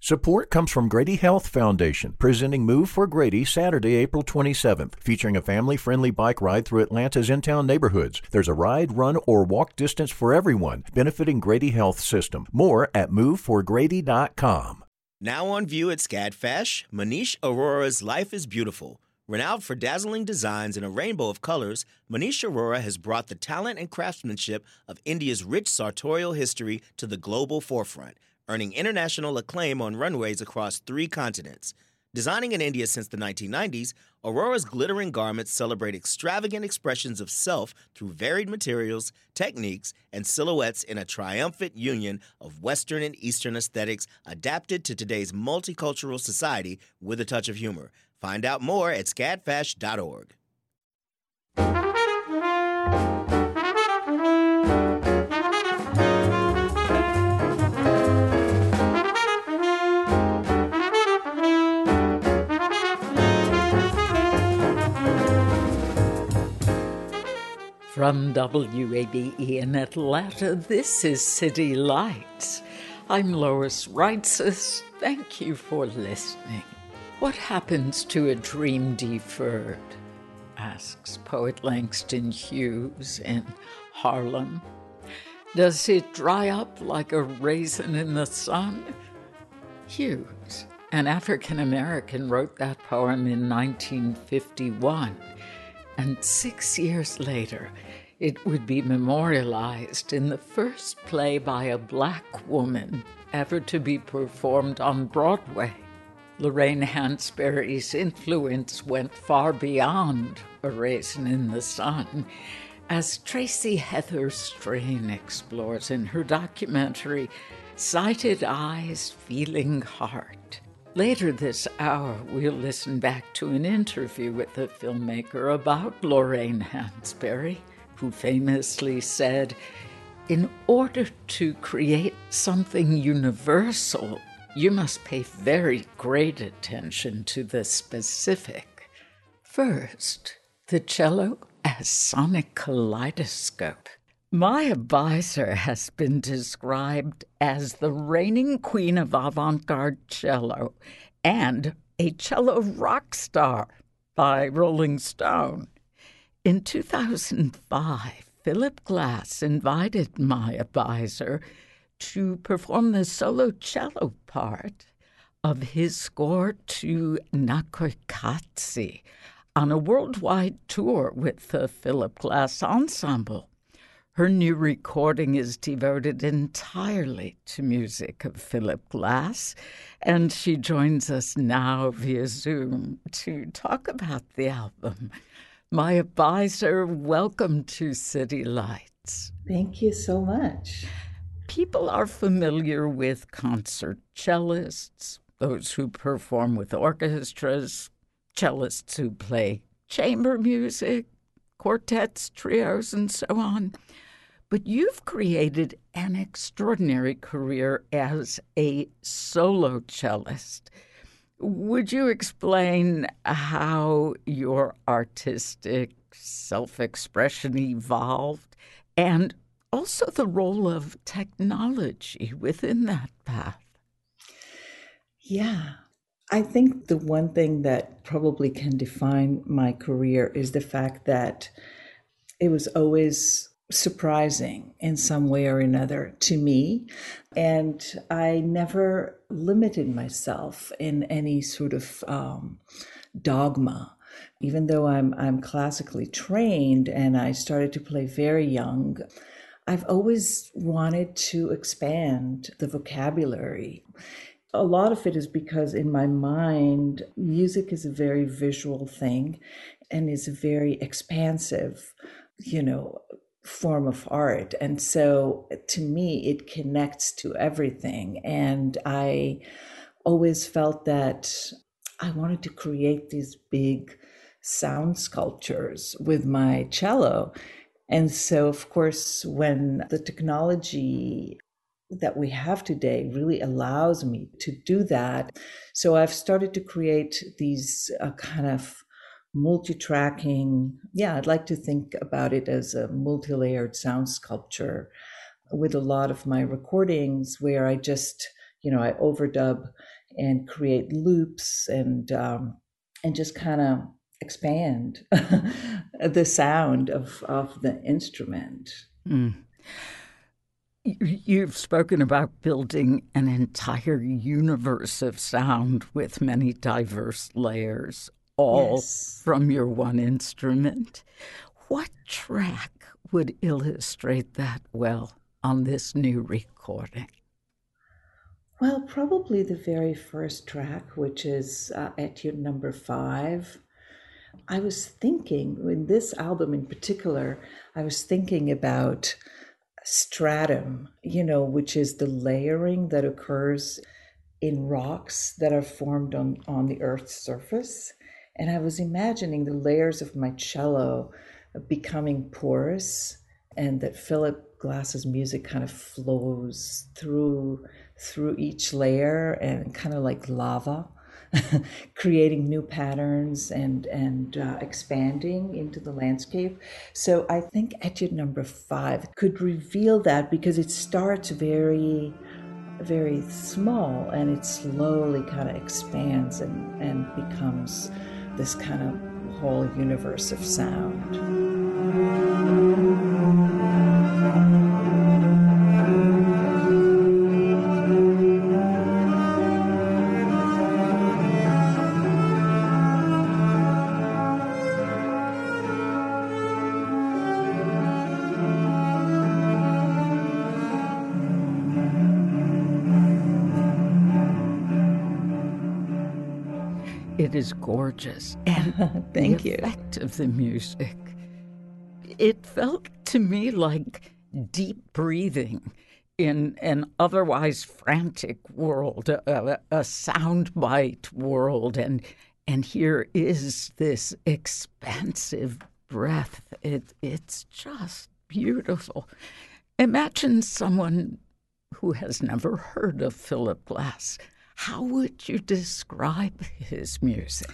Support comes from Grady Health Foundation, presenting Move for Grady Saturday, April 27th, featuring a family-friendly bike ride through Atlanta's in-town neighborhoods. There's a ride, run, or walk distance for everyone, benefiting Grady Health System. More at moveforgrady.com. Now on view at SCAD-FASH, Manish Arora's Life is Beautiful. Renowned for dazzling designs in a rainbow of colors, Manish Arora has brought the talent and craftsmanship of India's rich sartorial history to the global forefront, earning international acclaim on runways across 3 continents. Designing in India since the 1990s, Aurora's glittering garments celebrate extravagant expressions of self through varied materials, techniques, and silhouettes in a triumphant union of Western and Eastern aesthetics adapted to today's multicultural society with a touch of humor. Find out more at scadfash.org. From WABE in Atlanta, this is City Lights. I'm Lois Reitzes. Thank you for listening. What happens to a dream deferred? Asks poet Langston Hughes in Harlem. Does it dry up like a raisin in the sun? Hughes, an African-American, wrote that poem in 1951. And 6 years later, it would be memorialized in the first play by a Black woman ever to be performed on Broadway. Lorraine Hansberry's influence went far beyond A Raisin in the Sun, as Tracy Heather Strain explores in her documentary, Sighted Eyes, Feeling Heart. Later this hour, we'll listen back to an interview with the filmmaker about Lorraine Hansberry, who famously said, "In order to create something universal, you must pay very great attention to the specific." First, the cello as sonic kaleidoscope. Maya Beiser has been described as the reigning queen of avant-garde cello and a cello rock star by Rolling Stone. In 2005, Philip Glass invited Maya Beiser to perform the solo cello part of his score to Nakoikatsi on a worldwide tour with the Philip Glass Ensemble. Her new recording is devoted entirely to music of Philip Glass, and she joins us now via Zoom to talk about the album. Maya Beiser, welcome to City Lights. Thank you so much. People are familiar with concert cellists, those who perform with orchestras, cellists who play chamber music, quartets, trios, and so on. But you've created an extraordinary career as a solo cellist. Would you explain how your artistic self-expression evolved and also the role of technology within that path? Yeah, I think the one thing that probably can define my career is the fact that it was always surprising in some way or another to me. And I never limited myself in any sort of dogma. Even though I'm classically trained and I started to play very young, I've always wanted to expand the vocabulary. A lot of it is because in my mind, music is a very visual thing and is a very expansive, form of art. And so to me, it connects to everything. And I always felt that I wanted to create these big sound sculptures with my cello. And so, of course, when the technology that we have today really allows me to do that. So I've started to create these kind of multi-tracking, I'd like to think about it as a multi-layered sound sculpture with a lot of my recordings where I just, I overdub and create loops and just kind of expand the sound of the instrument. Mm. You've spoken about building an entire universe of sound with many diverse layers, all Yes. from your one instrument. What track would illustrate that well on this new recording? Well, probably the very first track, which is Etude number 5. I was thinking, in this album in particular, I was thinking about stratum, which is the layering that occurs in rocks that are formed on the Earth's surface. And I was imagining the layers of my cello becoming porous, and that Philip Glass's music kind of flows through each layer and kind of like lava, creating new patterns and expanding into the landscape. So I think Etude number 5 could reveal that, because it starts very, very small and it slowly kind of expands and becomes this kind of whole universe of sound. It is gorgeous. And Thank the you. effect of the music, it felt to me like deep breathing in an otherwise frantic world, a soundbite world. And here is this expansive breath. It's just beautiful. Imagine someone who has never heard of Philip Glass. How would you describe his music?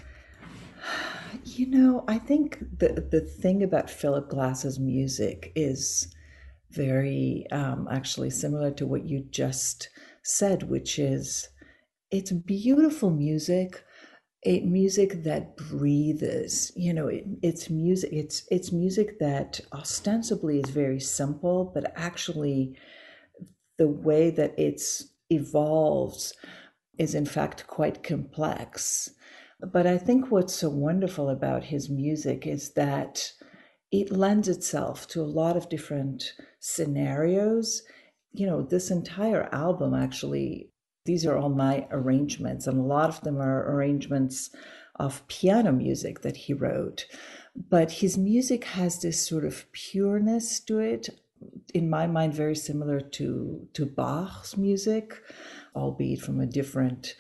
I think the thing about Philip Glass's music is very actually similar to what you just said, which is it's beautiful music, music that breathes. It's music. It's music that ostensibly is very simple, but actually the way that it's evolves is in fact quite complex. But I think what's so wonderful about his music is that it lends itself to a lot of different scenarios. This entire album, actually, these are all my arrangements, and a lot of them are arrangements of piano music that he wrote. But his music has this sort of pureness to it, in my mind, very similar to Bach's music, albeit from a different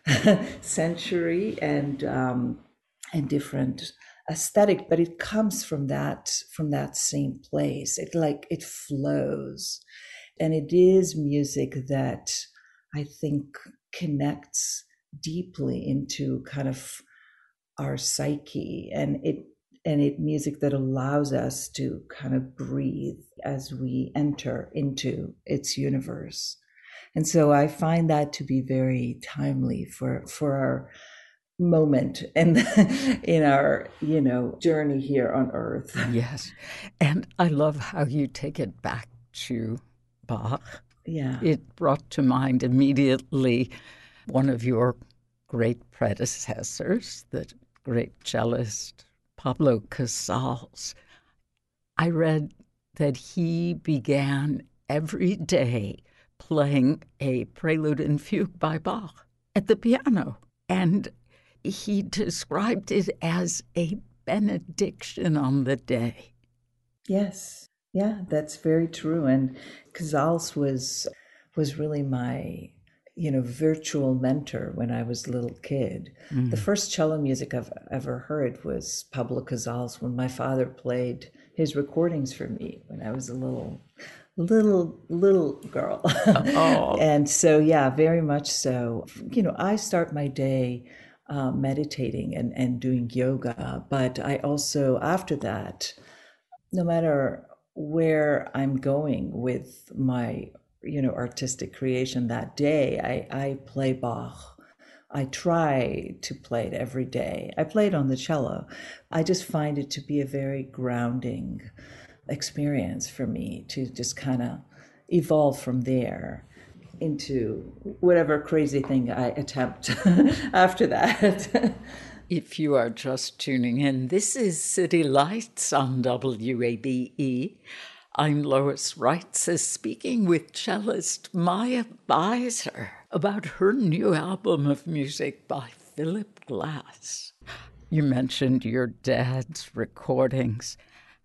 century and different aesthetic, but it comes from that same place. It flows, and it is music that I think connects deeply into kind of our psyche, and it music that allows us to kind of breathe as we enter into its universe. And so I find that to be very timely for our moment and in our journey here on earth. Yes. And I love how you take it back to Bach. Yeah. It brought to mind immediately one of your great predecessors, the great cellist Pablo Casals. I read that he began every day playing a prelude and fugue by Bach at the piano. And he described it as a benediction on the day. Yes. Yeah, that's very true. And Casals was really my, virtual mentor when I was a little kid. Mm. The first cello music I've ever heard was Pablo Casals when my father played his recordings for me when I was a little girl. Oh. And so, yeah, very much so. I start my day meditating and doing yoga, but I also, after that, no matter where I'm going with my artistic creation that day, I play Bach I try to play it every day. I play it on the cello. I just find it to be a very grounding experience for me to just kind of evolve from there into whatever crazy thing I attempt after that. If you are just tuning in, this is City Lights on WABE. I'm Lois Reitzes, speaking with cellist Maya Beiser about her new album of music by Philip Glass. You mentioned your dad's recordings.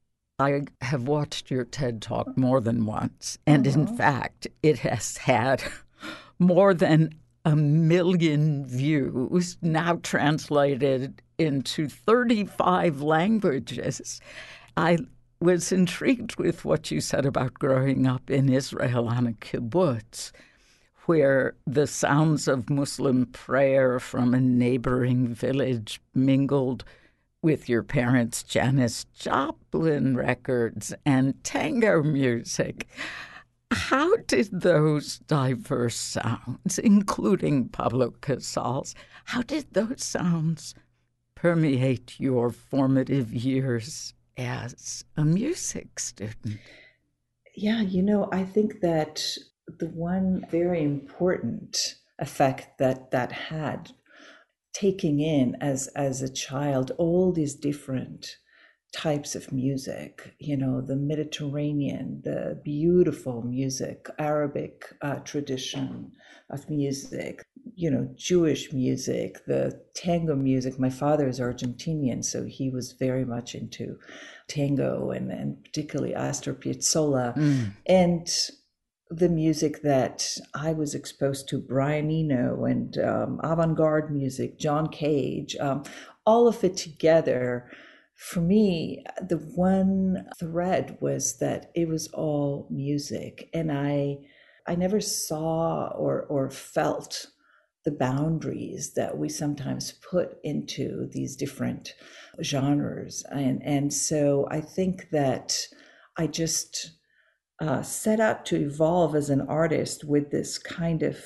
I have watched your TED Talk more than once, and in fact, it has had more than 1 million views, now translated into 35 languages. I was intrigued with what you said about growing up in Israel on a kibbutz, where the sounds of Muslim prayer from a neighboring village mingled with your parents' Janis Joplin records and tango music. How did those diverse sounds, including Pablo Casals, how did those sounds permeate your formative years as a music student? Yeah, I think that the one very important effect that had, taking in as a child all these different types of music, the Mediterranean, the beautiful music, Arabic tradition of music, Jewish music, the tango music. My father is Argentinian, so he was very much into tango and particularly Astor Piazzolla. And the music that I was exposed to, Brian Eno and avant-garde music, John Cage, all of it together. For me, the one thread was that it was all music, and I never saw or felt the boundaries that we sometimes put into these different genres. And so I think that I just set out to evolve as an artist with this kind of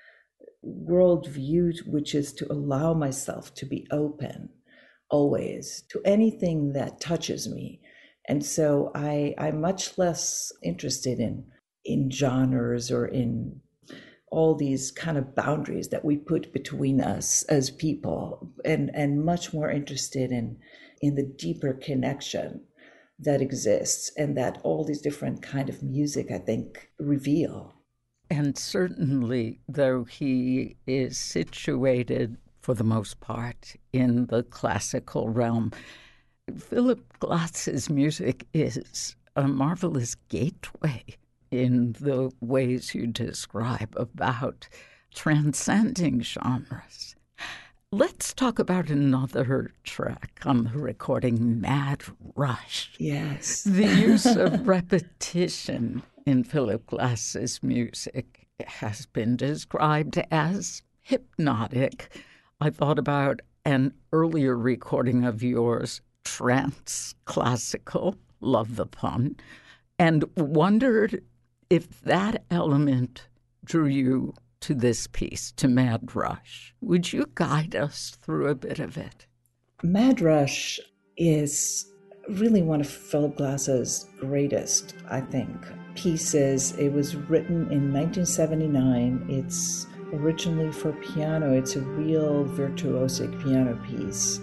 worldview, which is to allow myself to be open always to anything that touches me. And so I'm much less interested in genres or in all these kind of boundaries that we put between us as people, and much more interested in the deeper connection that exists and that all these different kind of music, I think, reveal. And certainly, though he is situated for the most part in the classical realm, Philip Glass's music is a marvelous gateway in the ways you describe about transcending genres. Let's talk about another track on the recording, Mad Rush. Yes. The use of repetition in Philip Glass's music has been described as hypnotic. I thought about an earlier recording of yours, Trance Classical, love the pun, and wondered if that element drew you to this piece, to Mad Rush. Would you guide us through a bit of it? Mad Rush is really one of Philip Glass's greatest, I think, pieces. It was written in 1979. It's originally for piano. It's a real virtuosic piano piece.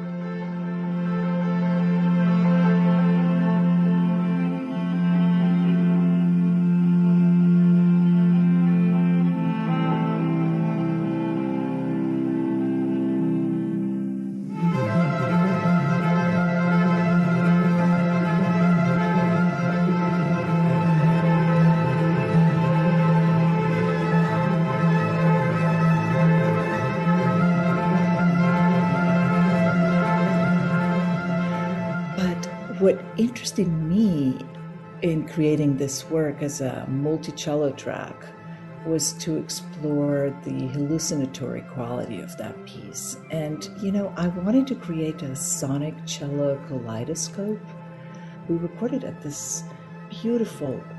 What interested me in creating this work as a multi-cello track was to explore the hallucinatory quality of that piece. And, I wanted to create a sonic cello kaleidoscope. We recorded at this beautiful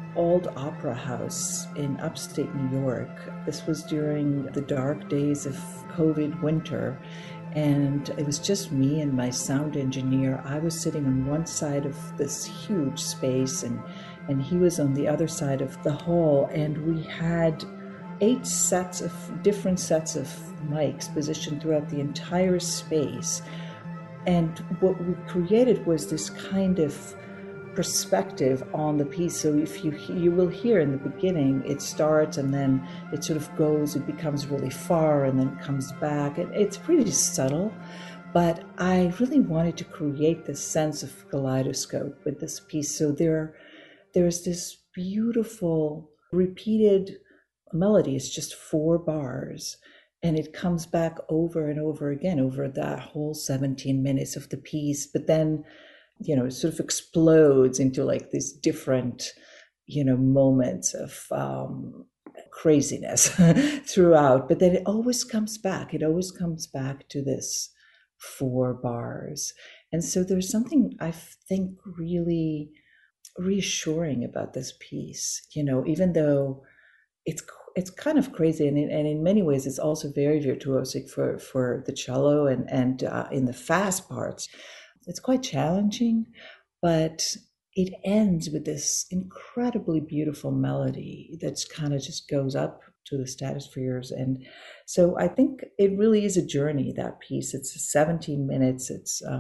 old opera house in upstate New York. This was during the dark days of COVID winter, and it was just me and my sound engineer. I was sitting on one side of this huge space, and he was on the other side of the hall, and we had 8 different sets of mics positioned throughout the entire space. And what we created was this kind of perspective on the piece. So if you will hear in the beginning, it starts and then it sort of goes, it becomes really far and then comes back. It's pretty subtle, but I really wanted to create this sense of kaleidoscope with this piece. So there's this beautiful repeated melody. It's just 4 bars, and it comes back over and over again over that whole 17 minutes of the piece. But then, it sort of explodes into like these different, moments of craziness throughout. But then it always comes back. It always comes back to this 4 bars. And so there's something I think really reassuring about this piece, even though it's kind of crazy, and in many ways it's also very virtuosic for the cello and in the fast parts. It's quite challenging, but it ends with this incredibly beautiful melody that's kind of just goes up to the stratospheres. And so I think it really is a journey, that piece. It's 17 minutes.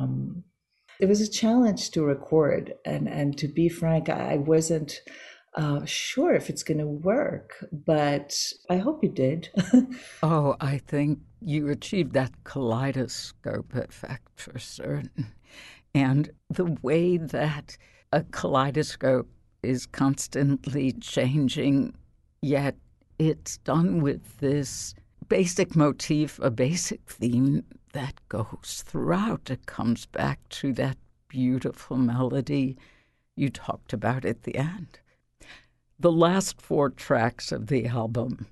It was a challenge to record, and to be frank, I wasn't sure if it's going to work, but I hope it did. Oh, I think you achieved that kaleidoscope effect for certain. And the way that a kaleidoscope is constantly changing, yet it's done with this basic motif, a basic theme that goes throughout. It comes back to that beautiful melody you talked about at the end. The last 4 tracks of the album,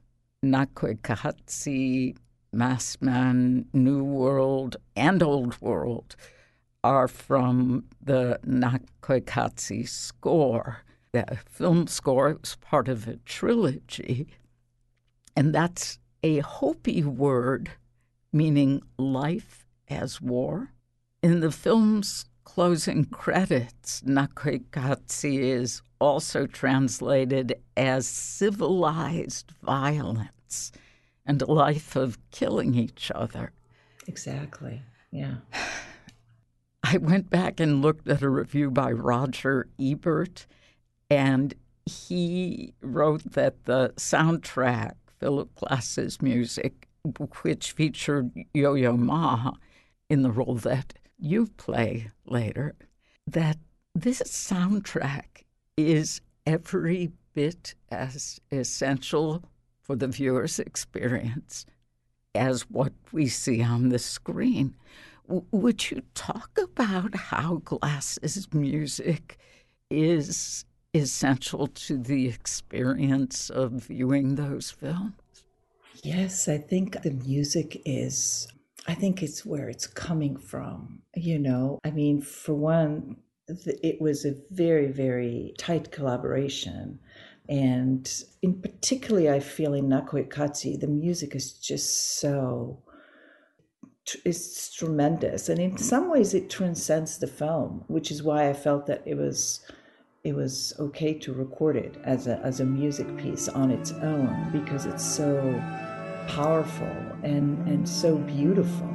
Nakoikatsi, Maskman, New World, and Old World, are from the Nakoikatsi score. The film score was part of a trilogy, and that's a Hopi word meaning life as war. In the film's closing credits, Nakoikatsi is also translated as civilized violence and a life of killing each other. Exactly, yeah. I went back and looked at a review by Roger Ebert, and he wrote that the soundtrack, Philip Glass's music, which featured Yo-Yo Ma in the role that you play later, that this soundtrack is every bit as essential for the viewer's experience as what we see on the screen. Would you talk about how Glass's music is essential to the experience of viewing those films? Yes, I think the music is, I think it's where it's coming from, I mean, for one, it was a very, very tight collaboration. And in particularly, I feel in Nakoikatsi, the music is just it's tremendous. And in some ways it transcends the film, which is why I felt that it was okay to record it as a music piece on its own, because it's so powerful and so beautiful.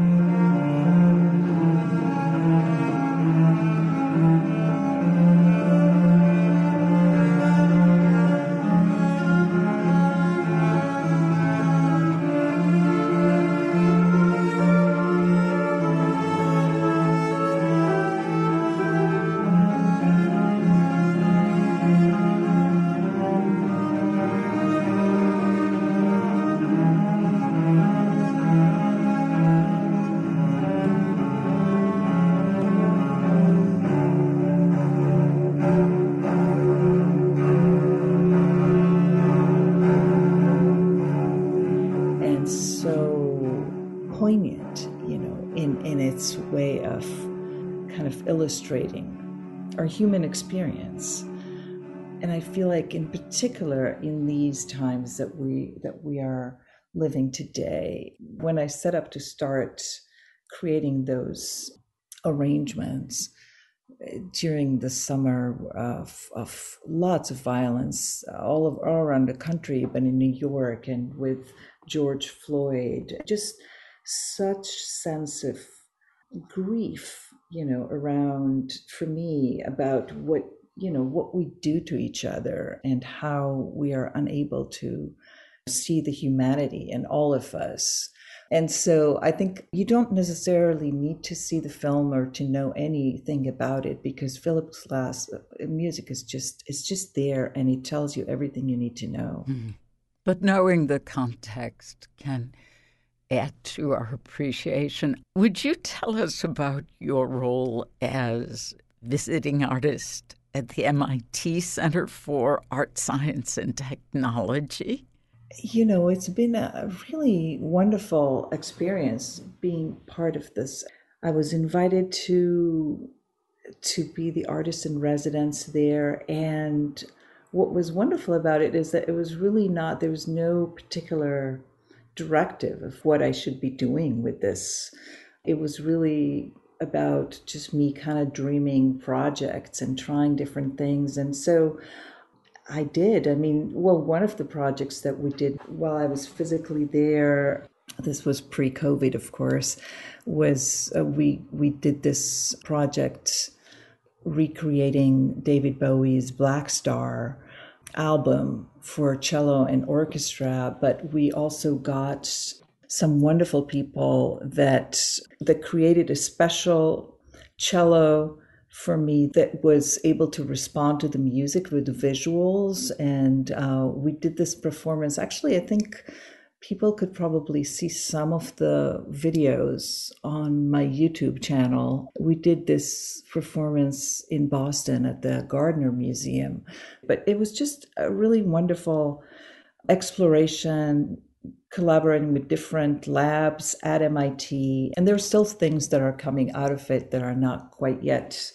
Way of kind of illustrating our human experience. And I feel like in particular in these times that we are living today, when I set up to start creating those arrangements during the summer of lots of violence all around the country, but in New York and with George Floyd, just such sense of grief, around, for me, about what we do to each other and how we are unable to see the humanity in all of us. And so I think you don't necessarily need to see the film or to know anything about it, because Philip Glass music is just there, and it tells you everything you need to know. Mm. But knowing the context can add to our appreciation. Would you tell us about your role as visiting artist at the MIT Center for Art, Science, and Technology? It's been a really wonderful experience being part of this. I was invited to be the artist in residence there, and what was wonderful about it is that it was really not, there was no particular directive of what I should be doing with this. It was really about just me kind of dreaming projects and trying different things. And so I did. One of the projects that we did while I was physically there, this was pre-COVID, of course, was we did this project recreating David Bowie's Black Star album for cello and orchestra, but we also got some wonderful people that created a special cello for me that was able to respond to the music with the visuals. And we did this performance. Actually, I think people could probably see some of the videos on my YouTube channel. We did this performance in Boston at the Gardner Museum. But it was just a really wonderful exploration, collaborating with different labs at MIT. And there are still things that are coming out of it that are not quite yet,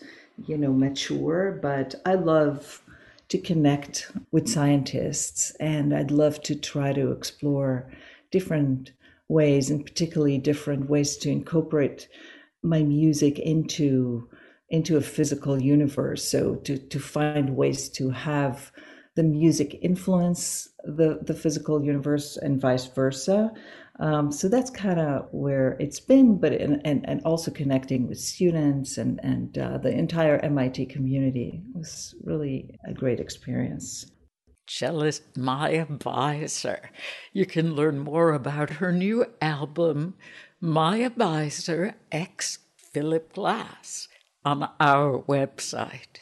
mature. But I love to connect with scientists, and I'd love to try to explore different ways, and particularly different ways to incorporate my music into a physical universe. So to find ways to have the music influence the physical universe and vice versa. So that's kind of where it's been, but and also connecting with students and the entire MIT community was really a great experience. Cellist Maya Beiser. You can learn more about her new album, Maya Beiser x Philip Glass, on our website,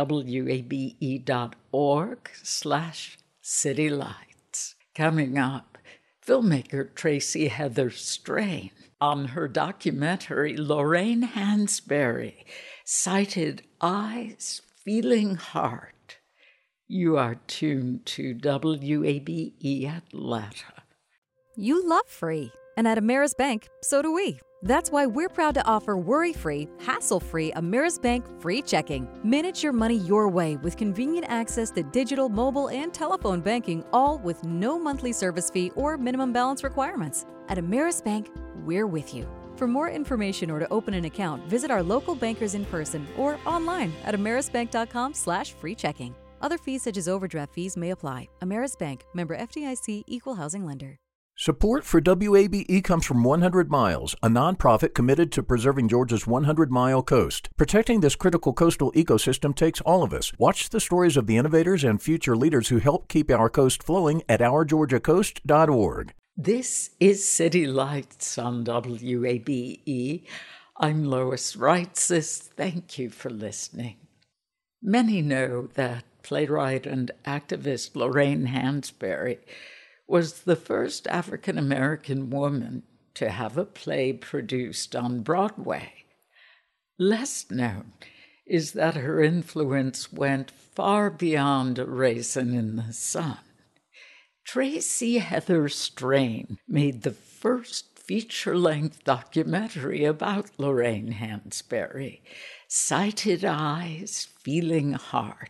wabe.org/citylights. Coming up, filmmaker Tracy Heather Strain on her documentary Lorraine Hansberry, Sighted Eyes, Feeling Heart. You are tuned to WABE Atlanta. You love free, and at Ameris Bank, so do we. That's why we're proud to offer worry-free, hassle-free Ameris Bank free checking. Manage your money your way with convenient access to digital, mobile, and telephone banking, all with no monthly service fee or minimum balance requirements. At Ameris Bank, we're with you. For more information or to open an account, visit our local bankers in person or online at amerisbank.com/free checking. Other fees such as overdraft fees may apply. Ameris Bank, member FDIC, equal housing lender. Support for WABE comes from 100 Miles, a nonprofit committed to preserving Georgia's 100-mile coast. Protecting this critical coastal ecosystem takes all of us. Watch the stories of the innovators and future leaders who help keep our coast flowing at OurGeorgiaCoast.org. This is City Lights on WABE. I'm Lois Reitzes. Thank you for listening. Many know that playwright and activist Lorraine Hansberry was the first African-American woman to have a play produced on Broadway. Less known is that her influence went far beyond A Raisin in the Sun. Tracy Heather Strain made the first feature-length documentary about Lorraine Hansberry, Sighted Eyes, Feeling Heart,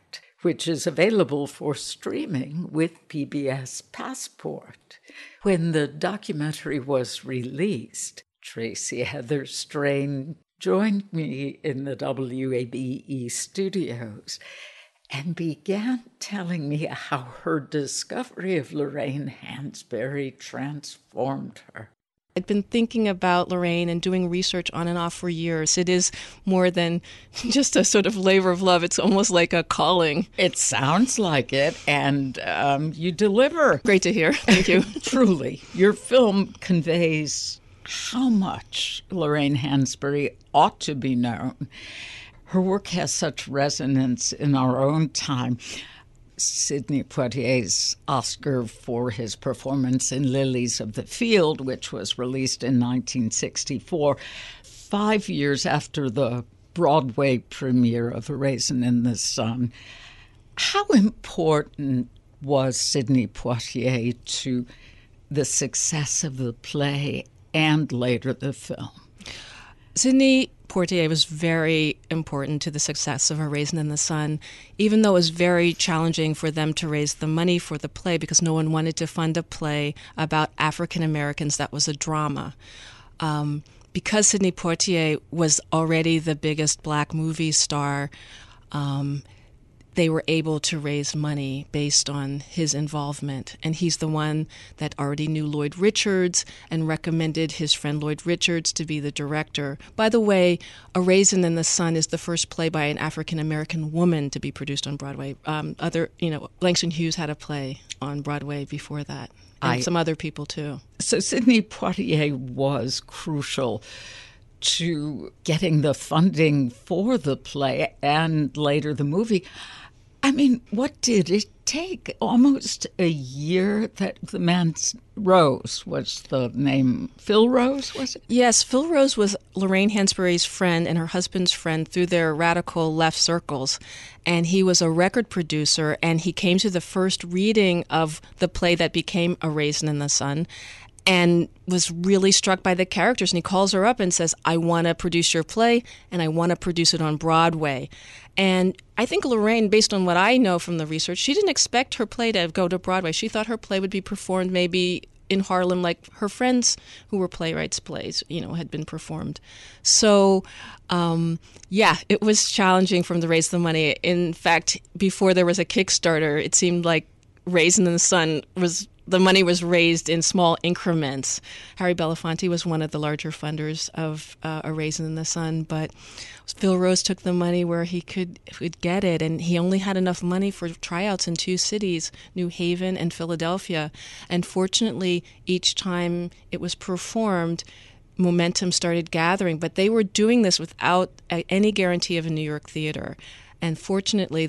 which is available for streaming with PBS Passport. When the documentary was released, Tracy Heather Strain joined me in the WABE studios and began telling me how her discovery of Lorraine Hansberry transformed her. I'd been thinking about Lorraine and doing research on and off for years. It is more than just a sort of labor of love. It's almost like a calling. It sounds like it, and you deliver. Great to hear. Thank you. Truly. Your film conveys how much Lorraine Hansberry ought to be known. Her work has such resonance in our own time. Sidney Poitier's Oscar for his performance in Lilies of the Field, which was released in 1964, 5 years after the Broadway premiere of A Raisin in the Sun. How important was Sidney Poitier to the success of the play and later the film? Sidney Poitier was very important to the success of A Raisin in the Sun, even though it was very challenging for them to raise the money for the play because no one wanted to fund a play about African Americans that was a drama. Because Sidney Poitier was already the biggest black movie star, they were able to raise money based on his involvement. And he's the one that already knew Lloyd Richards and recommended his friend Lloyd Richards to be the director. By the way, A Raisin in the Sun is the first play by an African-American woman to be produced on Broadway. Langston Hughes had a play on Broadway before that, and some other people too. So Sidney Poitier was crucial to getting the funding for the play and later the movie. I mean, what did it take? Almost a year that the man Rose was the name. Phil Rose, was it? Yes, Phil Rose was Lorraine Hansberry's friend and her husband's friend through their radical left circles. And he was a record producer, and he came to the first reading of the play that became A Raisin in the Sun and was really struck by the characters. And he calls her up and says, I want to produce your play, and I want to produce it on Broadway. And I think Lorraine, based on what I know from the research, she didn't expect her play to go to Broadway. She thought her play would be performed maybe in Harlem like her friends who were playwrights' plays, had been performed. So, it was challenging for them to raise the money. In fact, before there was a Kickstarter, it seemed like Raisin in the Sun the money was raised in small increments. Harry Belafonte was one of the larger funders of A Raisin in the Sun, but Phil Rose took the money where he could get it, and he only had enough money for tryouts in 2 cities, New Haven and Philadelphia. And fortunately, each time it was performed, momentum started gathering, but they were doing this without any guarantee of a New York theater. And fortunately,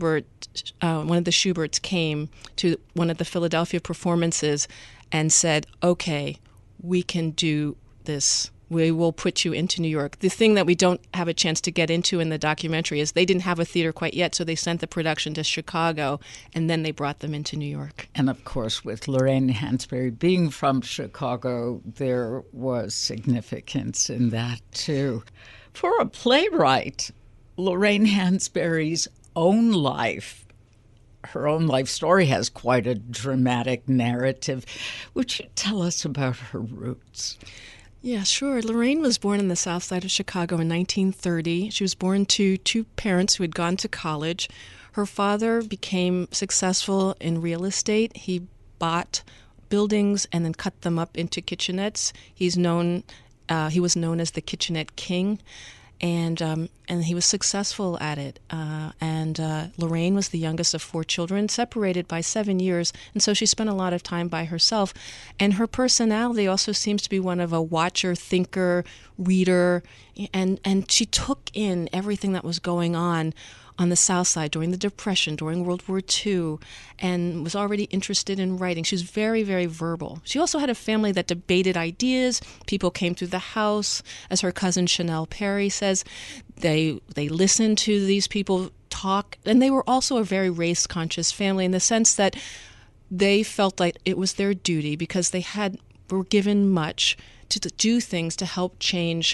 one of the Schuberts came to one of the Philadelphia performances and said, okay, we can do this. We will put you into New York. The thing that we don't have a chance to get into in the documentary is they didn't have a theater quite yet, so they sent the production to Chicago, and then they brought them into New York. And of course, with Lorraine Hansberry being from Chicago, there was significance in that too. For a playwright, Lorraine Hansberry's own life, her own life story has quite a dramatic narrative. Would you tell us about her roots? Yeah, sure. Lorraine was born in the south side of Chicago in 1930. She was born to 2 parents who had gone to college. Her father became successful in real estate. He bought buildings and then cut them up into kitchenettes. He was known as the Kitchenette King. And he was successful at it. Lorraine was the youngest of 4 children, separated by 7 years, and so she spent a lot of time by herself. And her personality also seems to be one of a watcher, thinker, reader, and she took in everything that was going on the South Side during the Depression, during World War II, and was already interested in writing. She was very, very verbal. She also had a family that debated ideas. People came through the house. As her cousin Chanel Perry says, they listened to these people talk. And they were also a very race-conscious family in the sense that they felt like it was their duty because they were given much to do things to help change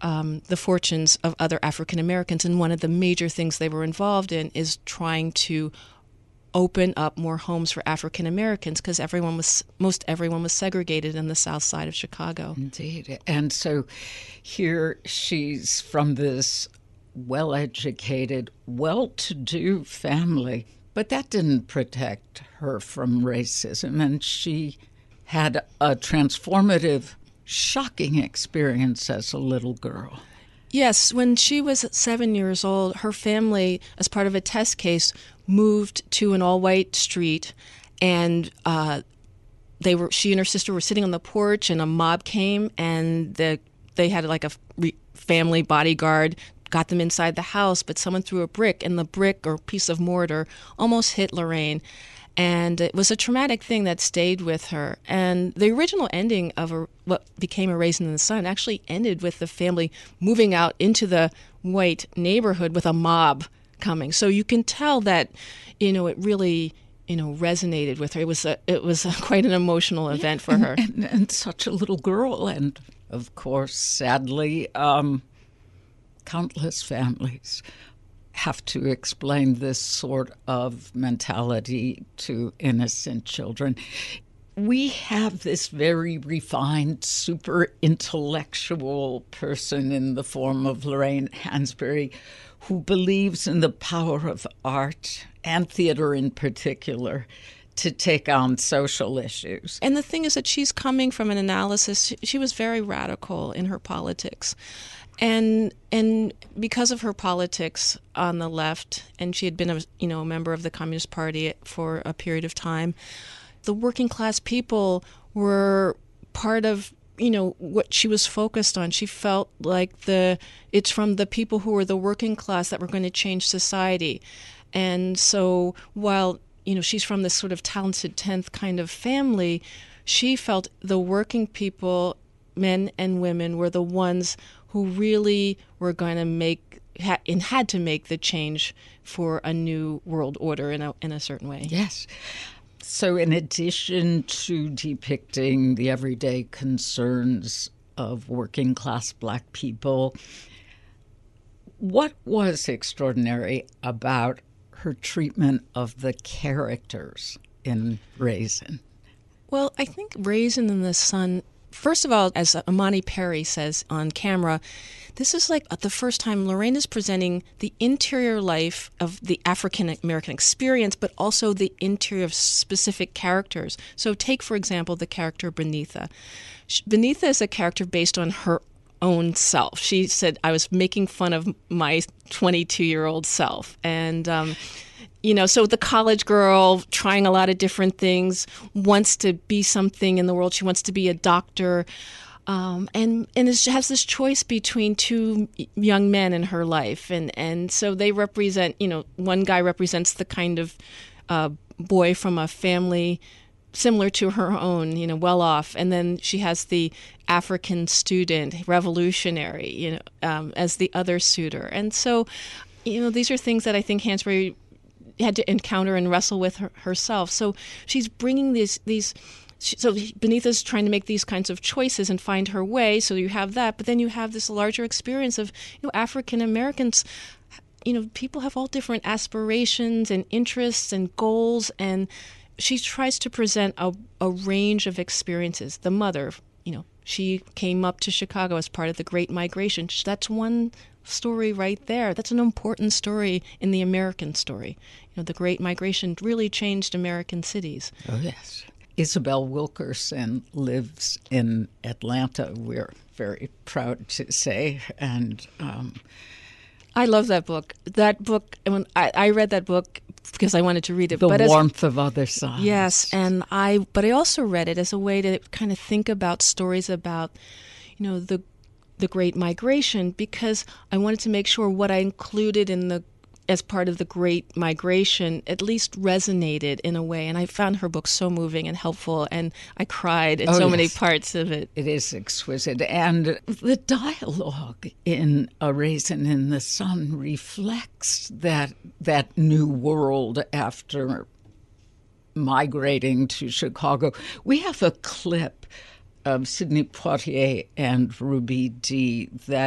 the fortunes of other African Americans. And one of the major things they were involved in is trying to open up more homes for African Americans, because most everyone was segregated in the South Side of Chicago. Indeed. And so here she's from this well-educated, well-to-do family, but that didn't protect her from racism, and she had a transformative, shocking experience as a little girl. Yes, when she was 7 years old, her family, as part of a test case, moved to an all-white street, and she and her sister were sitting on the porch, and a mob came, and they had like a family bodyguard, got them inside the house, but someone threw a brick, and the brick or piece of mortar almost hit Lorraine. And it was a traumatic thing that stayed with her. And the original ending of what became A Raisin in the Sun actually ended with the family moving out into the white neighborhood with a mob coming. So you can tell that, it really, resonated with her. It was quite an emotional event for her. And such a little girl. And, of course, sadly, countless families have to explain this sort of mentality to innocent children. We have this very refined, super intellectual person in the form of Lorraine Hansberry, who believes in the power of art and theater in particular to take on social issues. And the thing is that she's coming from an analysis. She was very radical in her politics. And because of her politics on the left, and she had been a member of the Communist Party for a period of time, the working class people were part of what she was focused on. She felt like it's from the people who were the working class that were going to change society. And so while she's from this sort of talented 10th kind of family, she felt the working people, men and women, were the ones who really were going to had to make the change for a new world order in a certain way. Yes. So in addition to depicting the everyday concerns of working class Black people, what was extraordinary about her treatment of the characters in Raisin? Well, I think Raisin in the Sun, first of all, as Imani Perry says on camera, this is like the first time Lorraine is presenting the interior life of the African American experience, but also the interior of specific characters. So take, for example, the character Benitha. Benitha is a character based on her own self. She said, I was making fun of my 22-year-old self. And so the college girl trying a lot of different things, wants to be something in the world. She wants to be a doctor, and has this choice between two young men in her life. And so they represent, one guy represents the kind of boy from a family similar to her own, well off. And then she has the African student, revolutionary, as the other suitor. And so, these are things that I think Hansberry had to encounter and wrestle with herself. So she's bringing so Benitha's trying to make these kinds of choices and find her way. So you have that, but then you have this larger experience of, African Americans. People have all different aspirations and interests and goals, and she tries to present a range of experiences. The mother, she came up to Chicago as part of the Great Migration. That's one story right there. That's an important story in the American story. The Great Migration really changed American cities. Oh, yes. Isabel Wilkerson lives in Atlanta, we're very proud to say. And I love that book. That book, when I read that book because I wanted to read it. The Warmth of Other Sides. Yes, but I also read it as a way to kind of think about stories about, the Great Migration, because I wanted to make sure what I included as part of the Great Migration at least resonated in a way. And I found her book so moving and helpful, and I cried in many parts of it. It is exquisite. And the dialogue in A Raisin in the Sun reflects that new world after migrating to Chicago. We have a clip of Sidney Poitier and Ruby Dee that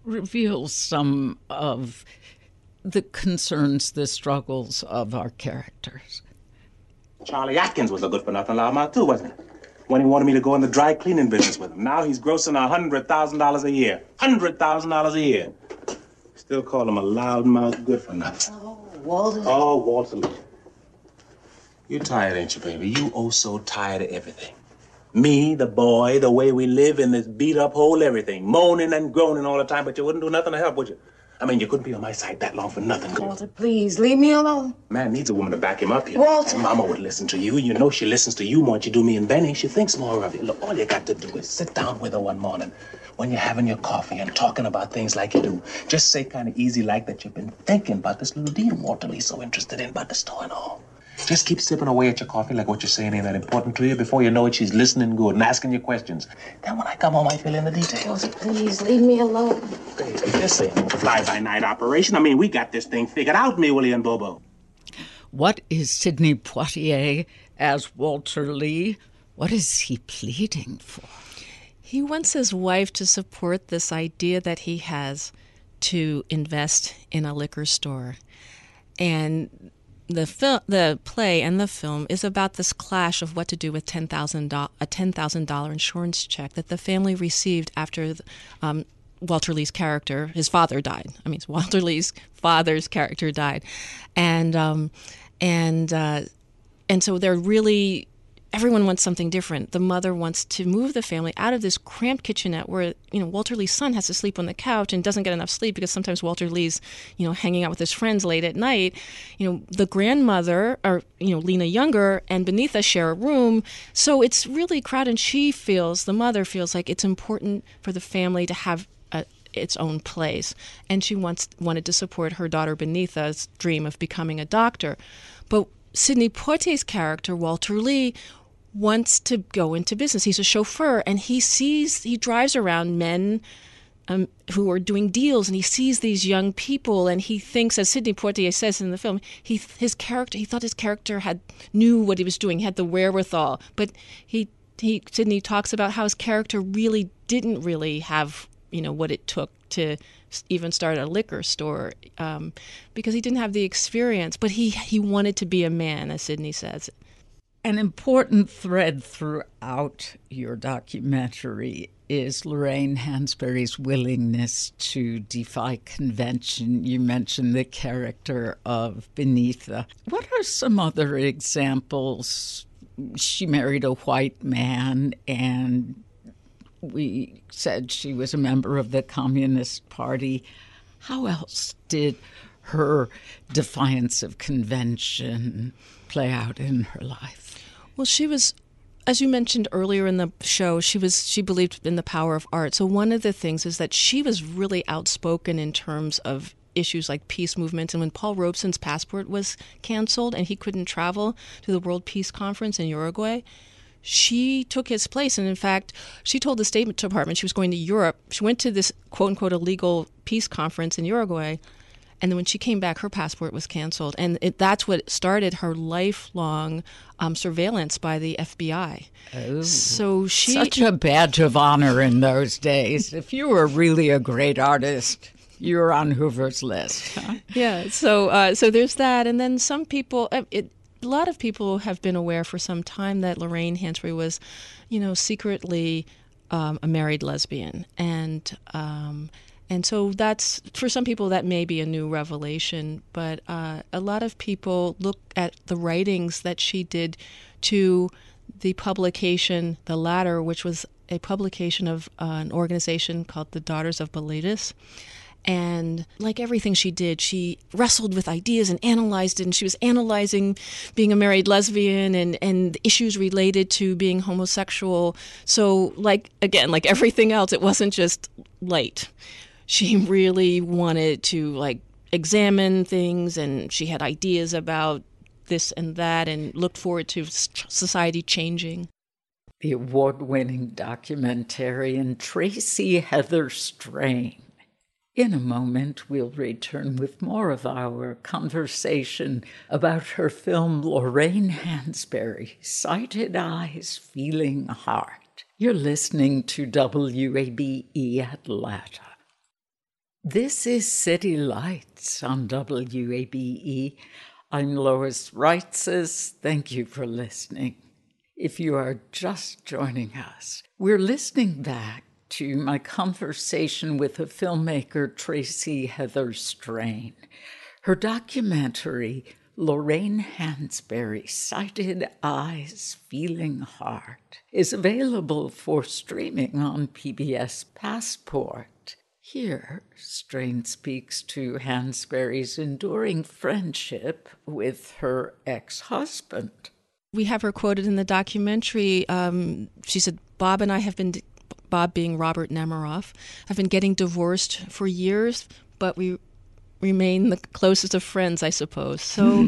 reveals some of the concerns, the struggles of our characters. Charlie Atkins was a good-for-nothing loudmouth too, wasn't he? When he wanted me to go in the dry cleaning business with him. Now he's grossing $100,000 a year. $100,000 a year. Still call him a loudmouth good-for-nothing. Oh, Walter. Oh, Walter Lee. You're tired, ain't you, baby? You oh so tired of everything. Me, the boy, the way we live in this beat-up hole, everything. Moaning and groaning all the time, but you wouldn't do nothing to help, would you? I mean, you couldn't be on my side that long for nothing, girl. Walter, please, leave me alone. Man needs a woman to back him up here. Walter. Mama would listen to you. You know she listens to you more than she do me and Benny. She thinks more of you. Look, all you got to do is sit down with her one morning when you're having your coffee and talking about things like you do. Just say kind of easy like that you've been thinking about this little deal Walter Lee's so interested in about the store and all. Just keep sipping away at your coffee like what you're saying ain't that important to you. Before you know it, she's listening good and asking you questions. Then when I come home, I fill in the details. Walter, please, leave me alone. Baby, this ain't no fly-by-night operation. I mean, we got this thing figured out, me, Willie, and Bobo. What is Sidney Poitier as Walter Lee? What is he pleading for? He wants his wife to support this idea that he has to invest in a liquor store. And the play and the film is about this clash of what to do with a $10,000 insurance check that the family received after Walter Lee's character, his father died. I mean, Walter Lee's father's character died, and so they're really. Everyone wants something different. The mother wants to move the family out of this cramped kitchenette where, Walter Lee's son has to sleep on the couch and doesn't get enough sleep because sometimes Walter Lee's, hanging out with his friends late at night. The grandmother, or, Lena Younger and Beneatha share a room. So it's really crowded, and the mother feels like it's important for the family to have its own place. And she wanted to support her daughter Beneatha's dream of becoming a doctor. But Sidney Poitier's character, Walter Lee, wants to go into business. He's a chauffeur, and he drives around men who are doing deals, and he sees these young people, and he thinks, as Sidney Poitier says in the film, he thought his character knew what he was doing, had the wherewithal, but Sidney talks about how his character really didn't really have what it took to even start a liquor store, because he didn't have the experience, but he wanted to be a man, as Sidney says. An important thread throughout your documentary is Lorraine Hansberry's willingness to defy convention. You mentioned the character of Beneatha. What are some other examples? She married a white man, and we said she was a member of the Communist Party. How else did her defiance of convention play out in her life? Well, she was, as you mentioned earlier in the show, she believed in the power of art. So one of the things is that she was really outspoken in terms of issues like peace movements. And when Paul Robeson's passport was canceled and he couldn't travel to the World Peace Conference in Uruguay, she took his place. And in fact, she told the State Department she was going to Europe. She went to this quote-unquote illegal peace conference in Uruguay. And then when she came back, her passport was canceled. And that's what started her lifelong surveillance by the FBI. Oh, so such a badge of honor in those days. If you were really a great artist, you were on Hoover's list. Huh? Yeah, so there's that. And then some people, a lot of people have been aware for some time that Lorraine Hansberry was, secretly a married lesbian. And so that's, for some people, that may be a new revelation, but a lot of people look at the writings that she did to the publication, The Ladder, which was a publication of an organization called the Daughters of Bilitis. And like everything she did, she wrestled with ideas and analyzed it, and she was analyzing being a married lesbian and issues related to being homosexual. So like everything else, it wasn't just light. She really wanted to examine things, and she had ideas about this and that and looked forward to society changing. The award-winning documentarian Tracy Heather Strain. In a moment, we'll return with more of our conversation about her film Lorraine Hansberry, Sighted Eyes, Feeling Heart. You're listening to WABE Atlanta. This is City Lights on WABE. I'm Lois Reitzes. Thank you for listening. If you are just joining us, we're listening back to my conversation with the filmmaker Tracy Heather Strain. Her documentary, Lorraine Hansberry, Sighted Eyes, Feeling Heart, is available for streaming on PBS Passport. Here, Strain speaks to Hansberry's enduring friendship with her ex-husband. We have her quoted in the documentary. She said, Bob and I have been, Bob being Robert Nemiroff, have been getting divorced for years, but we remain the closest of friends, I suppose. So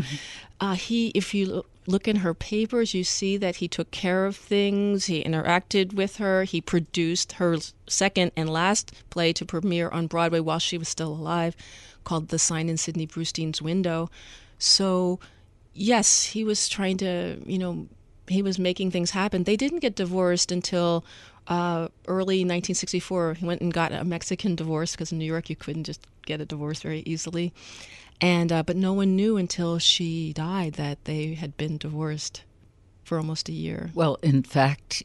if you look in her papers, you see that he took care of things, he interacted with her, he produced her second and last play to premiere on Broadway while she was still alive, called The Sign in Sidney Brustein's Window. So, yes, he was trying to, he was making things happen. They didn't get divorced until early 1964. He went and got a Mexican divorce because in New York you couldn't just get a divorce very easily. And but no one knew until she died that they had been divorced for almost a year. Well, in fact,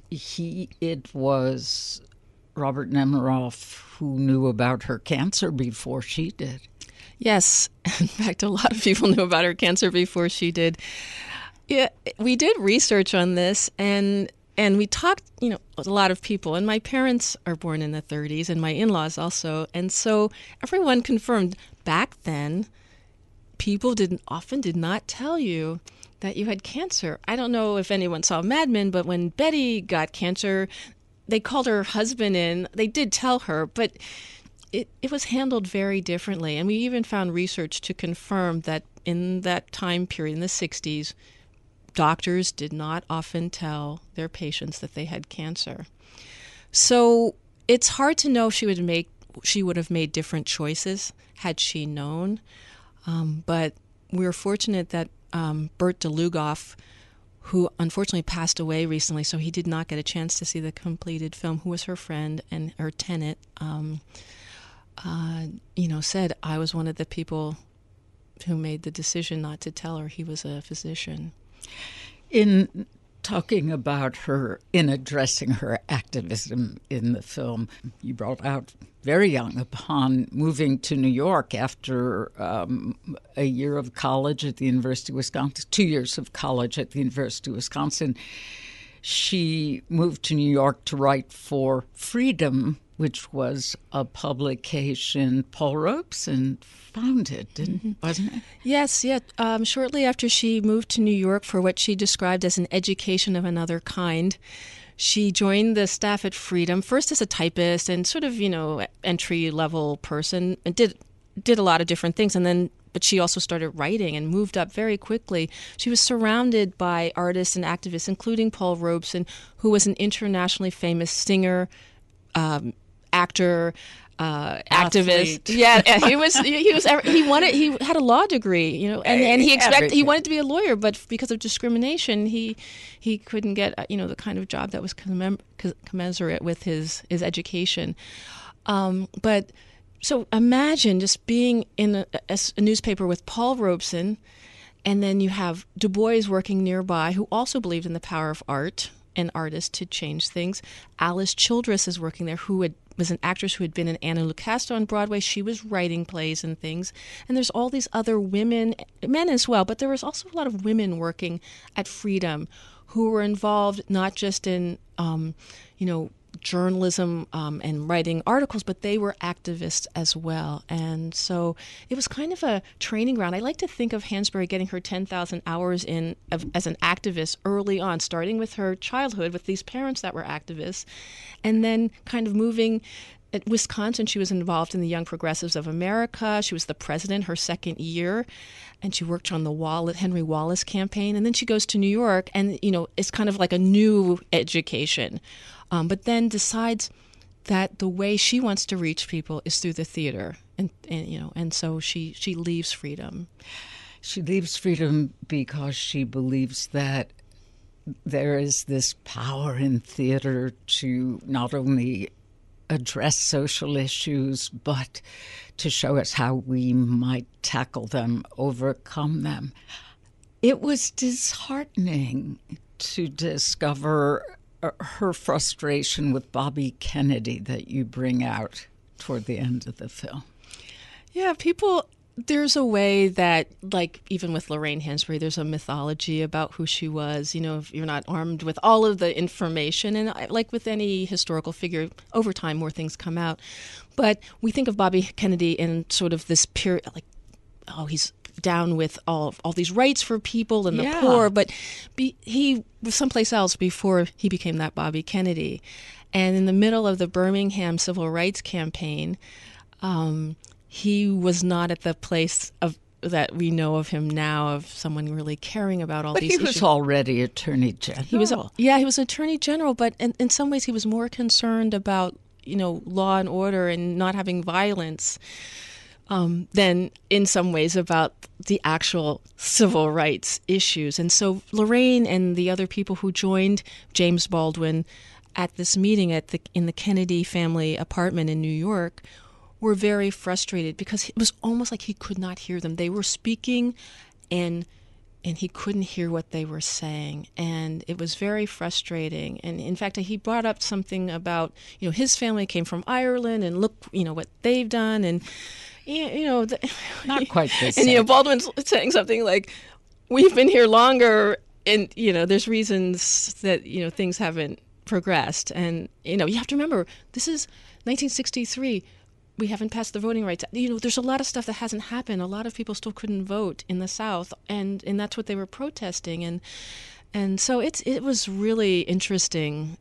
it was Robert Nemiroff who knew about her cancer before she did. Yes. In fact, a lot of people knew about her cancer before she did. Yeah, we did research on this, and we talked, a lot of people. And my parents are born in the 30s, and my in-laws also. And so everyone confirmed back then, people often did not tell you that you had cancer. I don't know if anyone saw Mad Men, but when Betty got cancer, they called her husband in. They did tell her, but it was handled very differently. And we even found research to confirm that in that time period, in the 60s, doctors did not often tell their patients that they had cancer. So it's hard to know if she would have made different choices had she known. But we were fortunate that Bert DeLugoff, who unfortunately passed away recently, so he did not get a chance to see the completed film, who was her friend and her tenant, said, I was one of the people who made the decision not to tell her. He was a physician. In talking about her, in addressing her activism in the film, you brought out very young, upon moving to New York after a year of college at the University of Wisconsin, 2 years of college at the University of Wisconsin, she moved to New York to write for Freedom, which was a publication Paul Robeson founded, wasn't it? Yes, yeah. Shortly after she moved to New York for what she described as an education of another kind, she joined the staff at Freedom, first as a typist and sort of, entry-level person, and did a lot of different things. But she also started writing and moved up very quickly. She was surrounded by artists and activists, including Paul Robeson, who was an internationally famous singer, actor, activist. Yeah, he had a law degree, and he wanted to be a lawyer, but because of discrimination, he couldn't get the kind of job that was commensurate with his education. But so imagine just being in a newspaper with Paul Robeson, and then you have Du Bois working nearby, who also believed in the power of art and artists to change things. Alice Childress is working there, who was an actress who had been in Anna Lucasta on Broadway. She was writing plays and things. And there's all these other women, men as well, but there was also a lot of women working at Freedom who were involved not just in, journalism and writing articles, but they were activists as well. And so it was kind of a training ground. I like to think of Hansberry getting her 10,000 hours in as an activist early on, starting with her childhood with these parents that were activists, and then kind of moving. At Wisconsin, she was involved in the Young Progressives of America. She was the president her second year, and she worked on the Henry Wallace campaign. And then she goes to New York, and it's kind of like a new education. But then decides that the way she wants to reach people is through the theater, and so she leaves Freedom. She leaves Freedom because she believes that there is this power in theater to not only address social issues, but to show us how we might tackle them, overcome them. It was disheartening to discover her frustration with Bobby Kennedy that you bring out toward the end of the film. Yeah, there's a way that, like, even with Lorraine Hansberry, there's a mythology about who she was. You know, if you're not armed with all of the information, and like with any historical figure, over time more things come out. But we think of Bobby Kennedy in sort of this period, like, oh, he's down with all these rights for people and the poor, but he was someplace else before he became that Bobby Kennedy. And in the middle of the Birmingham Civil Rights Campaign, he was not at the place that we know of him now, of someone really caring about all these issues. But he was already Attorney General. He was Attorney General, but in some ways he was more concerned about, law and order and not having violence than in some ways about the actual civil rights issues. And so Lorraine and the other people who joined James Baldwin at this meeting in the Kennedy family apartment in New York were very frustrated because it was almost like he could not hear them. They were speaking and he couldn't hear what they were saying. And it was very frustrating. And in fact, he brought up something about, his family came from Ireland and look, what they've done. And, not quite the same. And, Baldwin's saying something like, we've been here longer and, there's reasons that, things haven't progressed. And, you have to remember, this is 1963. We haven't passed the voting rights. There's a lot of stuff that hasn't happened. A lot of people still couldn't vote in the South, and that's what they were protesting. And so it was really interesting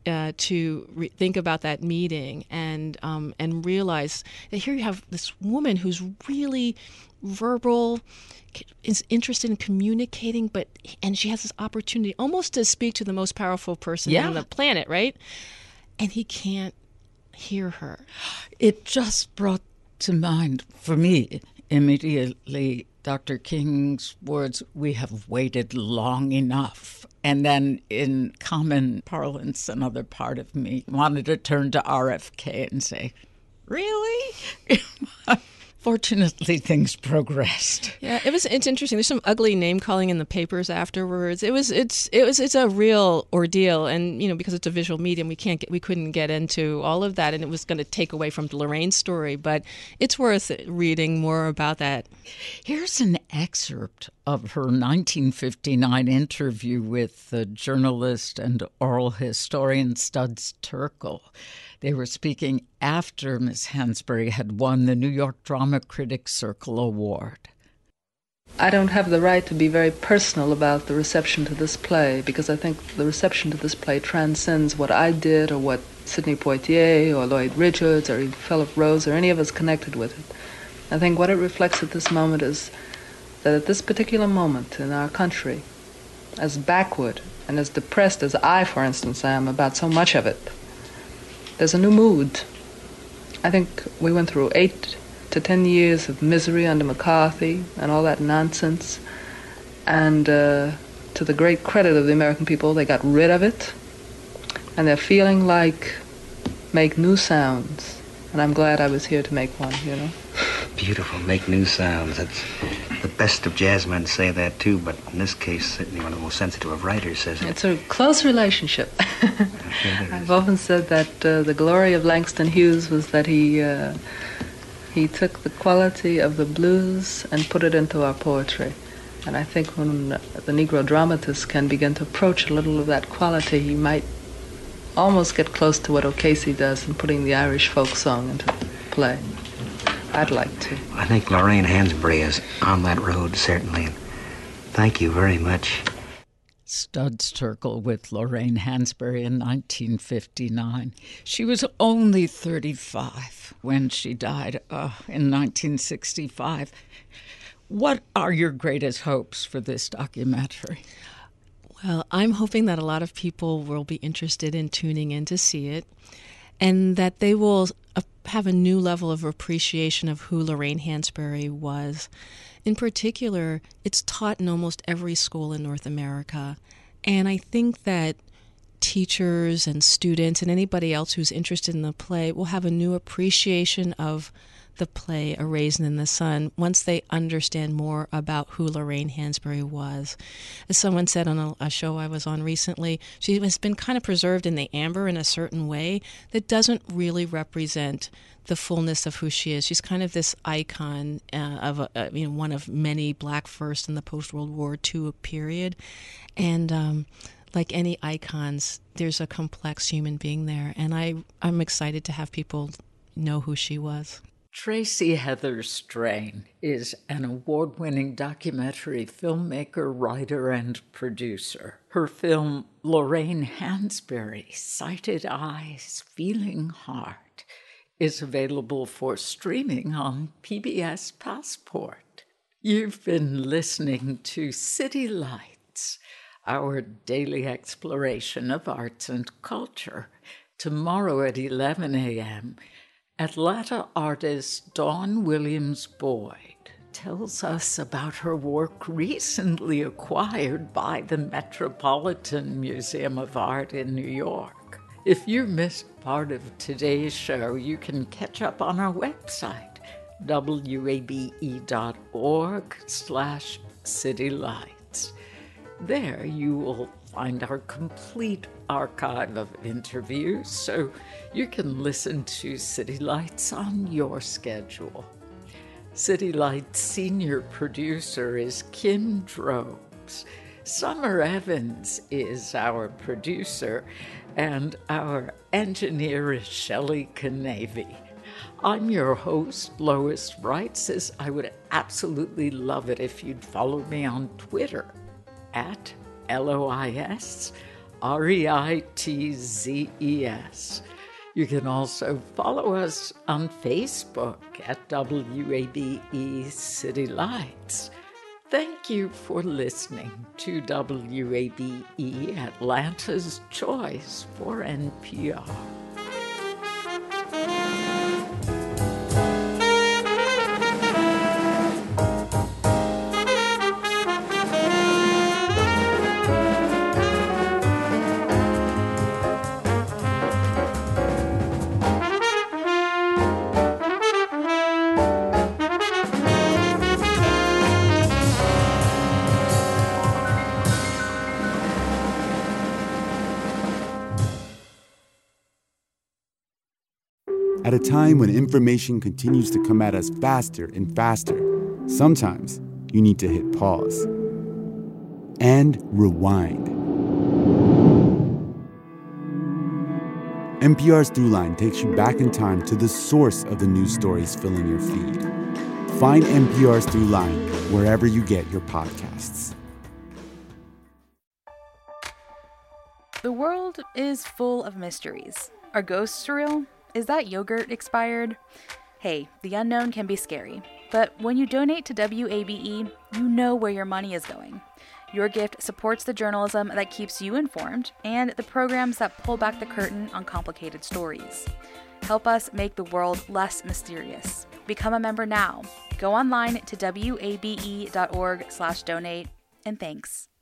to think about that meeting and realize that here you have this woman who's really verbal, is interested in communicating, and she has this opportunity almost to speak to the most powerful person on the planet, right? And he can't hear her. It just brought to mind, for me, immediately, Dr. King's words, "We have waited long enough." And then in common parlance, another part of me wanted to turn to RFK and say, really? Fortunately, things progressed. Yeah, it's interesting. There's some ugly name calling in the papers afterwards. It's a real ordeal, and because it's a visual medium, we couldn't get into all of that, and it was going to take away from Lorraine's story. But it's worth reading more about that. Here's an excerpt of her 1959 interview with the journalist and oral historian Studs Terkel. They were speaking after Miss Hansberry had won the New York Drama Critics Circle Award. I don't have the right to be very personal about the reception to this play, because I think the reception to this play transcends what I did or what Sidney Poitier or Lloyd Richards or Philip Rose or any of us connected with it. I think what it reflects at this moment is that at this particular moment in our country, as backward and as depressed as I, for instance, am about so much of it, there's a new mood. I think we went through 8 to 10 years of misery under McCarthy and all that nonsense. And to the great credit of the American people, they got rid of it. And they're feeling like make new sounds. And I'm glad I was here to make one, Beautiful, make new sounds. That's the best of jazzmen say that too, but in this case, certainly one of the most sensitive of writers says it. It's a close relationship. I've often said that the glory of Langston Hughes was that he took the quality of the blues and put it into our poetry. And I think when the Negro dramatist can begin to approach a little of that quality, he might almost get close to what O'Casey does in putting the Irish folk song into play. I'd like to. I think Lorraine Hansberry is on that road, certainly. Thank you very much. Studs Terkel with Lorraine Hansberry in 1959. She was only 35 when she died in 1965. What are your greatest hopes for this documentary? Well, I'm hoping that a lot of people will be interested in tuning in to see it, and that they will have a new level of appreciation of who Lorraine Hansberry was. In particular, it's taught in almost every school in North America, and I think that teachers and students and anybody else who's interested in the play will have a new appreciation of the play A Raisin in the Sun once they understand more about who Lorraine Hansberry was. As someone said on a show I was on recently, she has been kind of preserved in the amber in a certain way that doesn't really represent the fullness of who she is. She's kind of this icon of one of many Black firsts in the post-World War II period. And like any icons, there's a complex human being there. And I'm excited to have people know who she was. Tracy Heather Strain is an award-winning documentary filmmaker, writer, and producer. Her film, Lorraine Hansberry, Sighted Eyes, Feeling Heart, is available for streaming on PBS Passport. You've been listening to City Lights, our daily exploration of arts and culture. Tomorrow at 11 a.m., Atlanta artist Dawn Williams Boyd tells us about her work recently acquired by the Metropolitan Museum of Art in New York. If you missed part of today's show, you can catch up on our website, wabe.org/citylights. There you will find our complete archive of interviews, so you can listen to City Lights on your schedule. City Lights senior producer is Kim Drobes. Summer Evans is our producer, and our engineer is Shelley Canavy. I'm your host, Lois Reitzes. I would absolutely love it if you'd follow me on Twitter at LOISREITZES. You can also follow us on Facebook at WABE City Lights. Thank you for listening to WABE, Atlanta's choice for NPR. At a time when information continues to come at us faster and faster, sometimes you need to hit pause and rewind. NPR's Throughline takes you back in time to the source of the news stories filling your feed. Find NPR's Throughline wherever you get your podcasts. The world is full of mysteries. Are ghosts real? Is that yogurt expired? Hey, the unknown can be scary, but when you donate to WABE, you know where your money is going. Your gift supports the journalism that keeps you informed and the programs that pull back the curtain on complicated stories. Help us make the world less mysterious. Become a member now. Go online to wabe.org/donate, and thanks.